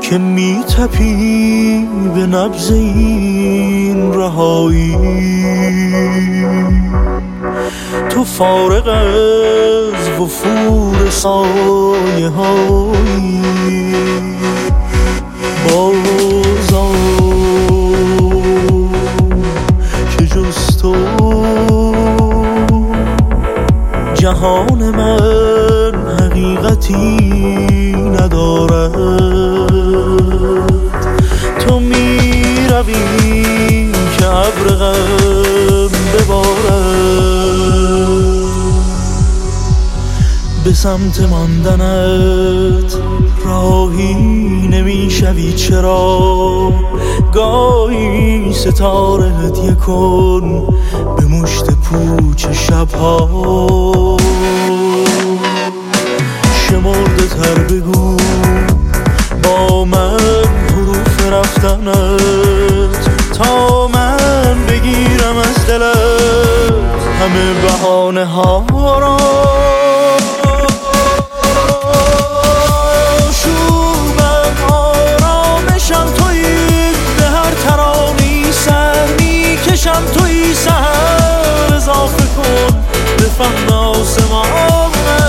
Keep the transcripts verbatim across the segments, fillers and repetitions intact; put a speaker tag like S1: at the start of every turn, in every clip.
S1: که میتپی به نبض این رهایی. تو فارغ از وفور سایه هایی، بازا که جز تو جهان من حقیقتی ندارد. تو می روی که ابر غم ببارد، به سمت ماندنت راهی نمیشوی. چرا گاهی ستاره هدیه کن به مشت پوچ شبها. شمرده تر بگو با من حروف رفتنت، تا من بگیرم از دلت همه بهانه ها را. شومم آرامشم تویی، به هر ترانی سر میکشم تویی. سهر اضافه کن به فهم آسمان.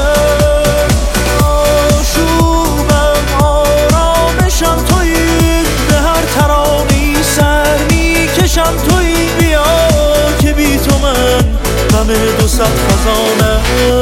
S1: شومم آرامشم تویی، به هر ترانی سر میکشم تویی. بیا که بی تو من غم دو صد خزانه.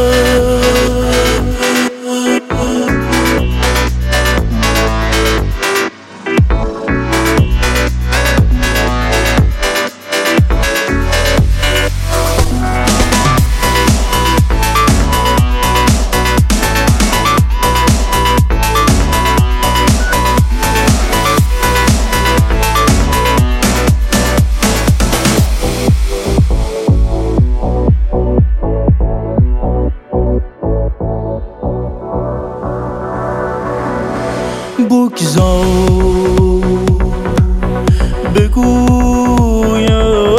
S1: بگذار بگویم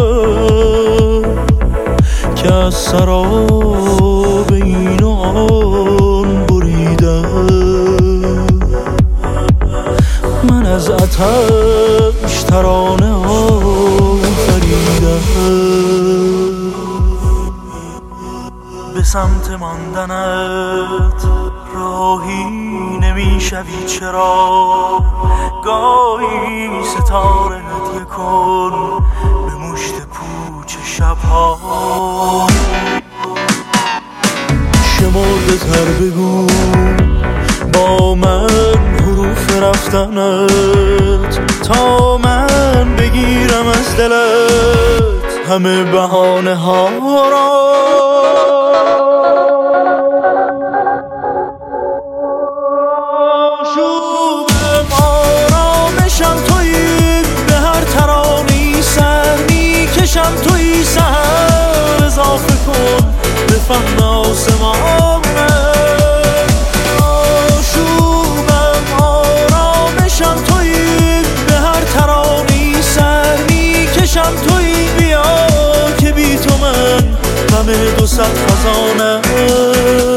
S1: که از سراب این و آن بریدم. من از آتش ترانه آفریدم، به سمت ماندنت راهی نمیشوی. چرا گاهی ستاره هدیه کن به مشت پوچ شبها. شمرده تر بگو با من حروف رفتنت، تا من بگیرم از دلت همه بهانه ها را. کشم توی سهر اضافه کن به فهم آسمان. آشوبم آرامشم توی، به هر ترانی سر میکشم توی. بیا که بی تو من غم دو صد خزانه.